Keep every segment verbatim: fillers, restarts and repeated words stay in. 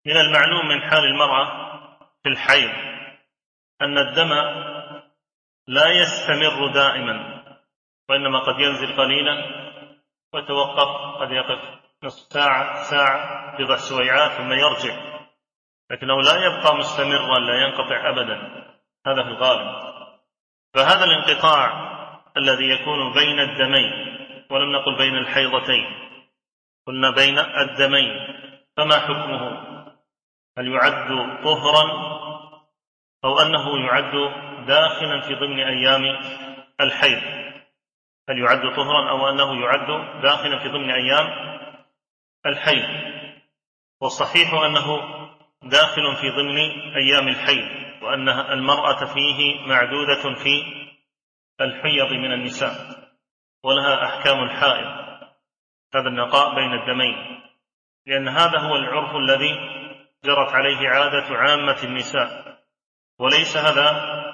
من المعلوم من حال المرأة في الحيض أن الدم لا يستمر دائما، وإنما قد ينزل قليلا ويتوقف، قد يقف نصف ساعة ساعة بضع سويعات ثم يرجع، لكنه لا يبقى مستمرا، لا ينقطع أبدا، هذا في الغالب. فهذا الانقطاع الذي يكون بين الدمين، ولم نقل بين الحيضتين، قلنا بين الدمين، فما حكمه؟ هل يعد طهرا أو أنه يعد داخلا في ضمن أيام الحيض؟ هل يعد طهرا أو أنه يعد داخلا في ضمن أيام الحيض؟ والصحيح أنه داخل في ضمن أيام الحيض، وأن المرأة فيه معدودة في الحيض من النساء، ولها أحكام الحائض، هذا النقاء بين الدمين، لأن هذا هو العرف الذي جرت عليه عادة عامة النساء، وليس هذا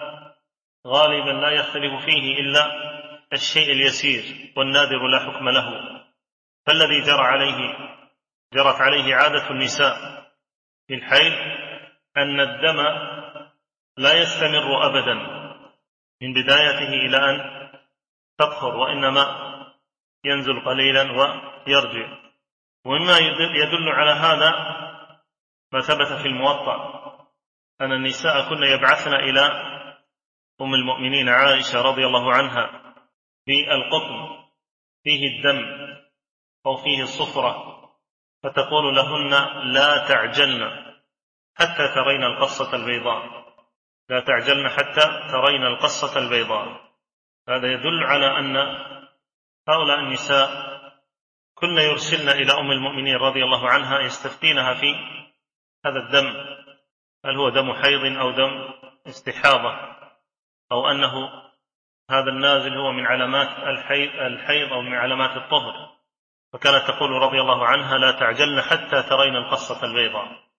غالبا لا يختلف فيه إلا الشيء اليسير والنادر لا حكم له. فالذي جرى عليه جرت عليه عادة النساء في الحيض أن الدم لا يستمر أبدا من بدايته إلى أن تطهر، وإنما ينزل قليلا ويرجع. ومما يدل على هذا ما ثبت في الموطأ أن النساء كن يبعثن إلى أم المؤمنين عائشة رضي الله عنها بالقطن فيه الدم أو فيه الصفرة، فتقول لهن: لا تعجلن حتى ترين القصة البيضاء، لا تعجلن حتى ترين القصة البيضاء. هذا يدل على أن هؤلاء النساء كن يرسلن إلى أم المؤمنين رضي الله عنها يستفتينها في هذا الدم، هل هو دم حيض أو دم استحاضة، أو أنه هذا النازل هو من علامات الحيض, الحيض أو من علامات الطهر. فكانت تقول رضي الله عنها: لا تعجلن حتى ترين القصة البيضاء.